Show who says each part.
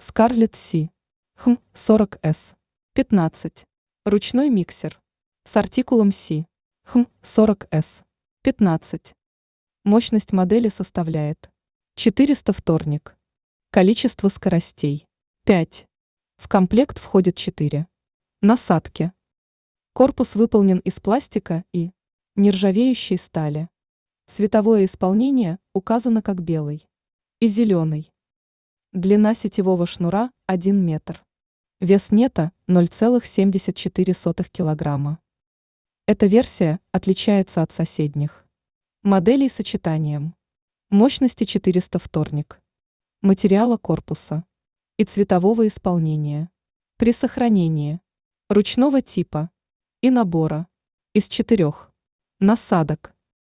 Speaker 1: Scarlett Си. 40S. 15. Ручной миксер. С артикулом Си. 40S. 15. Мощность модели составляет 400 вторник. Количество скоростей 5. В комплект входит 4 насадки. Корпус выполнен из пластика и нержавеющей стали. Цветовое исполнение указано как белый и зеленый. Длина сетевого шнура 1 метр. Вес нета 0,74 килограмма. Эта версия отличается от соседних моделей сочетанием мощности 400 вторник, материала корпуса и цветового исполнения при сохранении ручного типа и набора из 4 насадок.